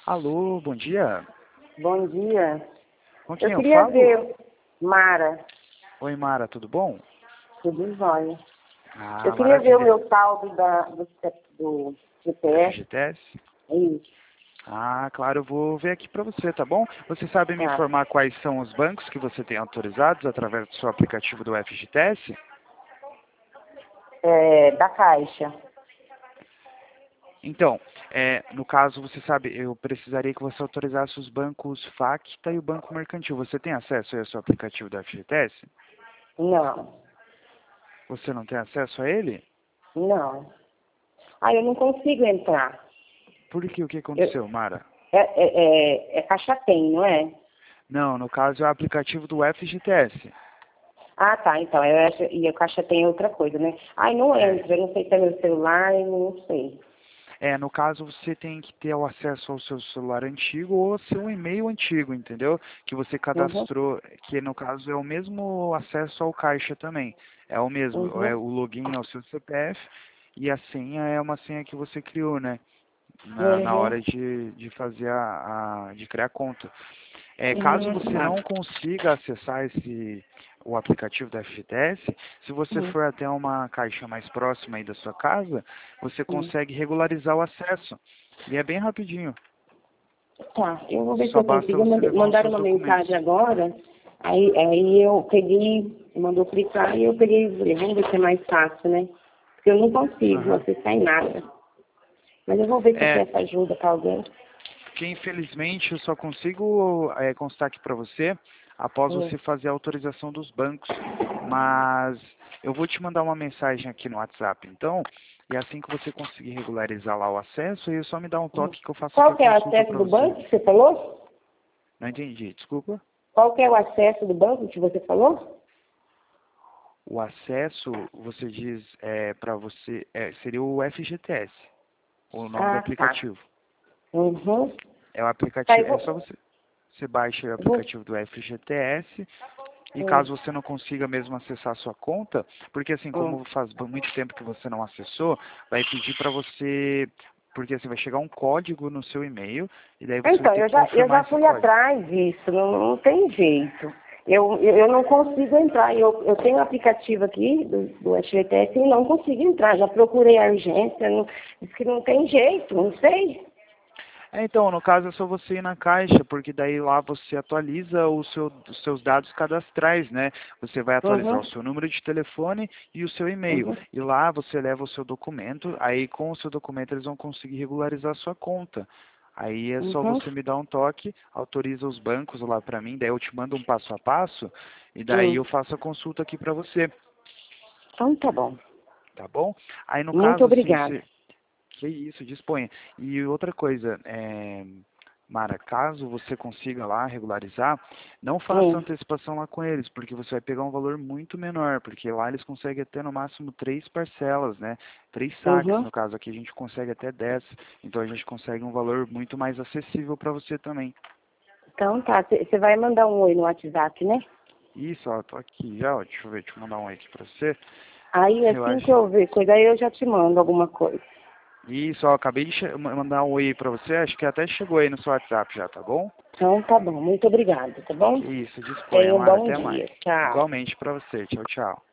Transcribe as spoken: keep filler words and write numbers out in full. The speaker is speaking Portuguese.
Alô, bom dia. Bom dia. Com quem Eu eu queria falo? ver, Mara, Oi, Mara, tudo bom? tudo jóia. Eu Ah, queria ver o maravilha. meu saldo da, do, do G P S. F G T S? Isso, Ah, claro, eu vou ver aqui para você, tá bom? Você sabe me tá. informar quais são os bancos que você tem autorizados através do seu aplicativo do F G T S? É, da Caixa. Então, é, no caso, você sabe, eu precisaria que você autorizasse os bancos Facta e o Banco Mercantil. Você tem acesso aí ao seu aplicativo do F G T S? Não, Você não tem acesso a ele? não. Ah, eu não consigo entrar. Por que? O que Eu, aconteceu, Mara? é, é, é, é Caixa Tem, não é? Não, no caso é o aplicativo do F G T S. Ah, tá, então. Eu acho, e a Caixa Tem é outra coisa, né? Ai, não É. entra. Eu não sei se é meu celular, eu não sei. É, no caso você tem que ter o acesso ao seu celular antigo ou ao seu e-mail antigo, entendeu? Que você Uhum, cadastrou, que no caso é o mesmo acesso ao caixa também. É o mesmo, é uhum, o login ao seu C P F e a senha é uma senha que você criou, né? Na, na uhum. hora de, de fazer a, a- de criar a conta. É, caso Uhum, você tá. não consiga acessar esse o aplicativo da F G T S, se você Uhum, for até uma caixa mais próxima aí da sua casa, você uhum. consegue regularizar o acesso. E é bem rapidinho. Tá, eu vou ver se Só eu basta consigo. Eu você mandei- levar os Mandaram seus uma mensagem documentos. agora, aí, aí eu peguei, mandou clicar e eu peguei e falei, vamos ver se é mais fácil, né? Porque eu não consigo Aham. acessar em nada. Mas eu vou ver se eu É, peço ajuda para alguém. que infelizmente eu só consigo é, constar aqui para você após Hum, você fazer a autorização dos bancos. Mas eu vou te mandar uma mensagem aqui no WhatsApp, então, e assim que você conseguir regularizar lá o acesso, aí só me dá um hum. toque que eu faço aqui Qual a que é o consulta acesso para do você. banco que você falou? Não entendi, desculpa. Qual que é o acesso do banco que você falou? O acesso, você diz, é, para você, é, seria o F G T S, o nome do Ah, tá. aplicativo. Uhum. É o Tá, eu aplicativo, é só vou, você, você baixa o eu vou, aplicativo do F G T S e hum, caso você não consiga mesmo acessar a sua conta, porque assim, hum. como faz ba- muito tempo que você não acessou, vai pedir para você, porque assim, vai chegar um código no seu e-mail e daí você vai Então, ter eu que já, eu confirmar já esse fui código. atrás disso, não, não tem jeito. Eu, eu, eu não consigo entrar. Eu, eu tenho um aplicativo aqui do, do F G T S e não consigo entrar. Já procurei a urgência, não, diz que não tem jeito, não sei. É, então, no caso é só você ir na caixa, porque daí lá você atualiza o seu, os seus dados cadastrais, né? Você vai atualizar Uhum, o seu número de telefone e o seu e-mail. uhum, E lá você leva o seu documento, aí com o seu documento eles vão conseguir regularizar a sua conta. Aí é só uhum, você me dar um toque, autoriza os bancos lá pra mim, daí eu te mando um passo a passo e daí hum. eu faço a consulta aqui pra você, Então tá bom. tá bom? Aí no Muito caso, assim, obrigada. você que isso, disponha. E outra coisa, é, Mara, caso você consiga lá regularizar, não faça Hum, antecipação lá com eles, porque você vai pegar um valor muito menor, porque lá eles conseguem até no máximo três parcelas, né? Três saques, uhum. no caso aqui a gente consegue até dez, então a gente consegue um valor muito mais acessível para você também. Então tá, você vai mandar um oi no WhatsApp, né? Isso, ó, tô aqui já, ó, deixa eu ver, deixa eu mandar um aqui para você. Aí Eu assim que acho. eu ver coisa, aí eu já te mando alguma coisa. Isso, ó, acabei de che- ma- mandar um oi aí para você, acho que até chegou aí no seu WhatsApp já, tá bom? Então tá bom, muito obrigada, tá bom? Que isso, disponha, Tenha um Mara. bom Até mais. dia. Tchau. Igualmente para você. Tchau, tchau.